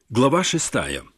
Глава 6.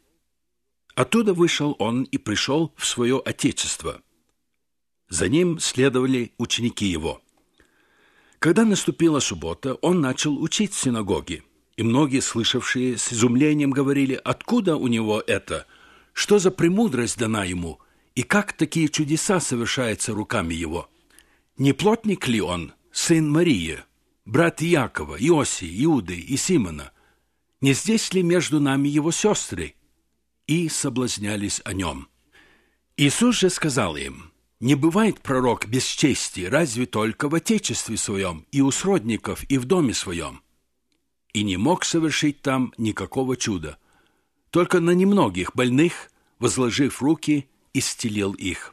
Оттуда вышел он и пришел в свое отечество. За ним следовали ученики его. Когда наступила суббота, он начал учить в синагоге, и многие, слышавшие, с изумлением говорили, откуда у него это, что за премудрость дана ему, и как такие чудеса совершаются руками его. Не плотник ли он, сын Марии, брат Иакова, Иосии, Иуды и Симона? Не здесь ли между нами его сестры? И соблазнялись о нем. Иисус же сказал им: не бывает пророк без чести, разве только в отечестве своем, и у сродников, и в доме своем. И не мог совершить там никакого чуда, только на немногих больных, возложив руки, исцелил их.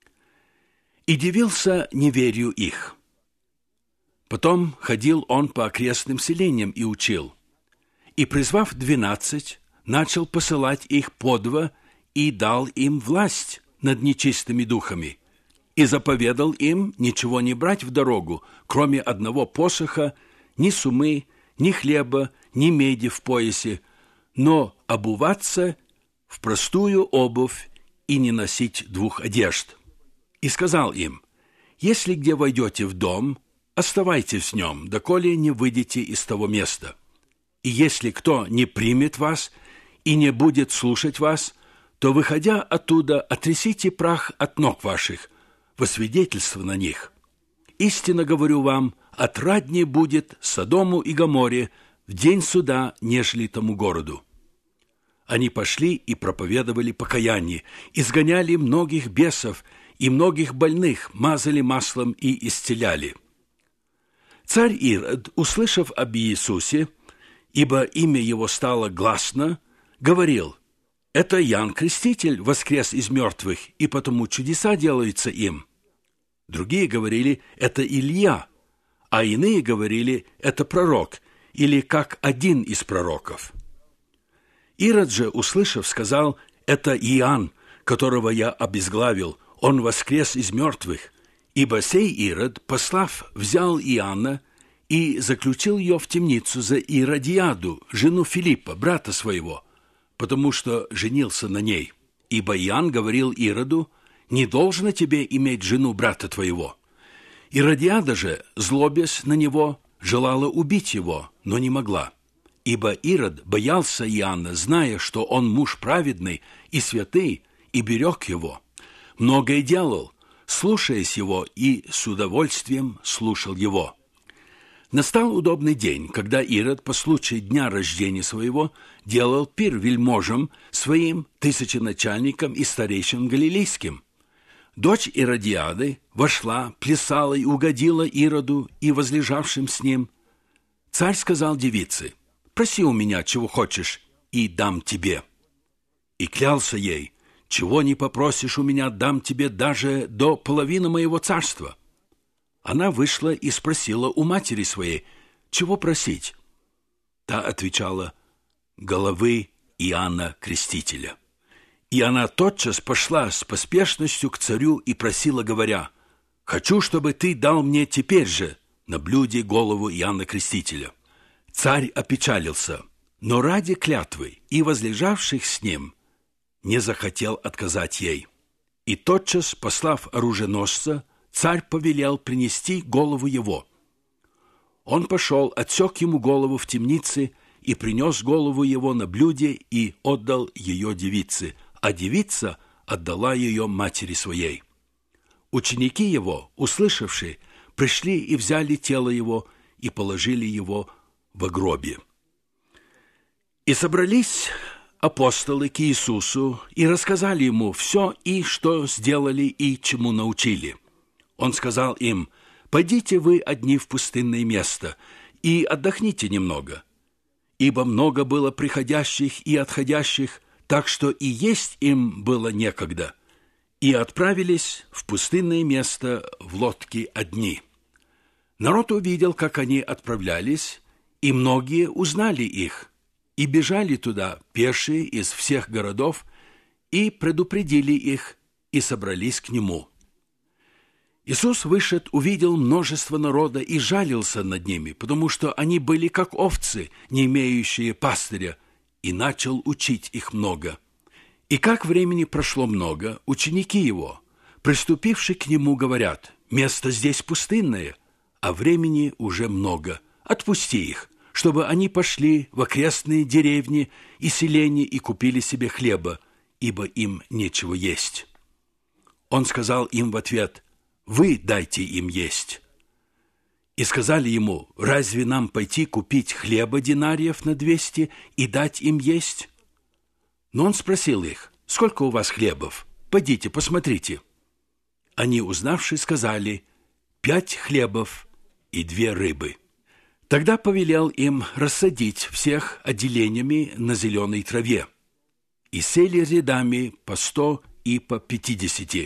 И дивился неверию их. Потом ходил он по окрестным селениям и учил. И, призвав 12, начал посылать их по два и дал им власть над нечистыми духами, и заповедал им ничего не брать в дорогу, кроме одного посоха, ни сумы, ни хлеба, ни меди в поясе, но обуваться в простую обувь и не носить двух одежд. И сказал им: если где войдете в дом, оставайтесь в нем, доколе не выйдете из того места. И если кто не примет вас и не будет слушать вас, то, выходя оттуда, отрясите прах от ног ваших, во свидетельство на них. Истинно говорю вам, отраднее будет Содому и Гоморе в день суда, нежели тому городу. Они пошли и проповедовали покаяние, изгоняли многих бесов и многих больных, мазали маслом и исцеляли. Царь Ирод, услышав об Иисусе, ибо имя его стало гласно, говорил: это Иоанн Креститель воскрес из мертвых, и потому чудеса делаются им. Другие говорили: это Илья, а иные говорили: это пророк, или как один из пророков. Ирод же, услышав, сказал: это Иоанн, которого я обезглавил, он воскрес из мертвых, ибо сей Ирод, послав, взял Иоанна и заключил ее в темницу за Иродиаду, жену Филиппа, брата своего, потому что женился на ней. Ибо Иоанн говорил Ироду: не должно тебе иметь жену брата твоего. Иродиада же, злобясь на него, желала убить его, но не могла. Ибо Ирод боялся Иоанна, зная, что он муж праведный и святый, и берег его. Многое делал, слушаясь его, и с удовольствием слушал его. Настал удобный день, когда Ирод по случаю дня рождения своего делал пир вельможам своим, тысяченачальникам и старейшинам галилейским. Дочь Иродиады вошла, плясала и угодила Ироду и возлежавшим с ним. Царь сказал девице: проси у меня, чего хочешь, и дам тебе. И клялся ей: чего не попросишь у меня, дам тебе даже до половины моего царства. Она вышла и спросила у матери своей: чего просить? Та отвечала: головы Иоанна Крестителя. И она тотчас пошла с поспешностью к царю и просила, говоря: хочу, чтобы ты дал мне теперь же на блюде голову Иоанна Крестителя. Царь опечалился, но ради клятвы и возлежавших с ним не захотел отказать ей. И тотчас, послав оруженосца, царь повелел принести голову его. Он пошел, отсек ему голову в темнице и принес голову его на блюде и отдал ее девице, а девица отдала ее матери своей. Ученики его, услышавшие, пришли и взяли тело его и положили его во гробе. И собрались апостолы к Иисусу и рассказали ему все, и что сделали, и чему научили. Он сказал им: пойдите вы одни в пустынное место и отдохните немного, ибо много было приходящих и отходящих, так что и есть им было некогда. И отправились в пустынное место в лодке одни. Народ увидел, как они отправлялись, и многие узнали их, и бежали туда пешие из всех городов, и предупредили их, и собрались к нему. Иисус, вышед, увидел множество народа и жалился над ними, потому что они были как овцы, не имеющие пастыря, и начал учить их много. И как времени прошло много, ученики его, приступивши к нему, говорят: «Место здесь пустынное, а времени уже много. Отпусти их, чтобы они пошли в окрестные деревни и селения и купили себе хлеба, ибо им нечего есть». Он сказал им в ответ: «Вы дайте им есть». И сказали ему: «Разве нам пойти купить хлеба динариев на 200 и дать им есть?» Но он спросил их: «Сколько у вас хлебов? Подите, посмотрите». Они, узнавши, сказали: 5 хлебов и 2 рыбы. Тогда повелел им рассадить всех отделениями на зеленой траве. И сели рядами по 100 и по 50.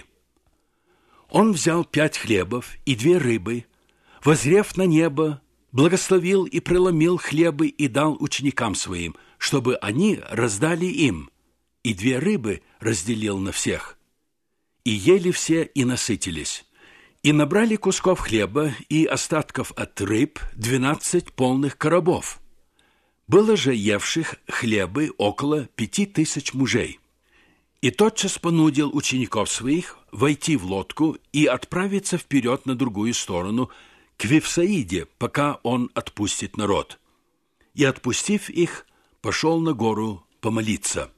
Он взял 5 хлебов и 2 рыбы, воззрев на небо, благословил и преломил хлебы и дал ученикам своим, чтобы они раздали им, и 2 рыбы разделил на всех. И ели все и насытились. И набрали кусков хлеба и остатков от рыб 12 полных коробов. Было же евших хлебы около 5000 мужей. И тотчас понудил учеников своих войти в лодку и отправиться вперед на другую сторону, к Вифсаиде, пока он отпустит народ. И, отпустив их, пошел на гору помолиться.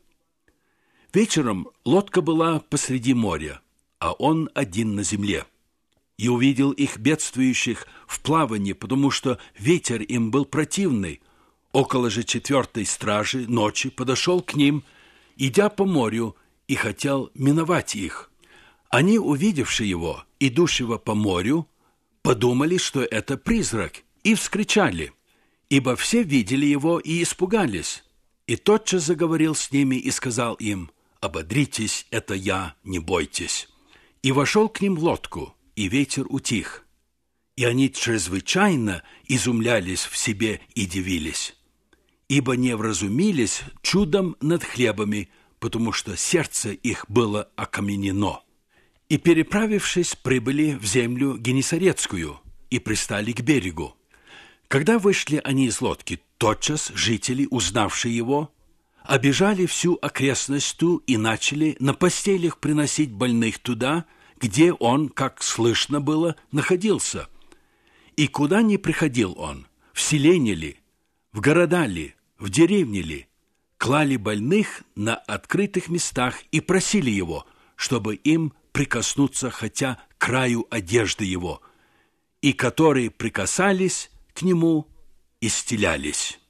Вечером лодка была посреди моря, а он один на земле. И увидел их бедствующих в плавании, потому что ветер им был противный. Около же 4-й стражи ночи подошел к ним, идя по морю, и хотел миновать их. Они, увидевши его, идущего по морю, подумали, что это призрак, и вскричали, ибо все видели его и испугались. И тотчас заговорил с ними и сказал им: «Ободритесь, это я, не бойтесь». И вошел к ним в лодку, и ветер утих. И они чрезвычайно изумлялись в себе и дивились, ибо не вразумились чудом над хлебами, потому что сердце их было окаменено. И, переправившись, прибыли в землю Генесарецкую и пристали к берегу. Когда вышли они из лодки, тотчас жители, узнавшие его, обежали всю окрестность ту и начали на постелях приносить больных туда, где он, как слышно было, находился. И куда ни приходил он, в селение ли, в города ли, в деревне ли, клали больных на открытых местах и просили его, чтобы им прикоснуться хотя к краю одежды его, и которые прикасались к нему, исцелялись.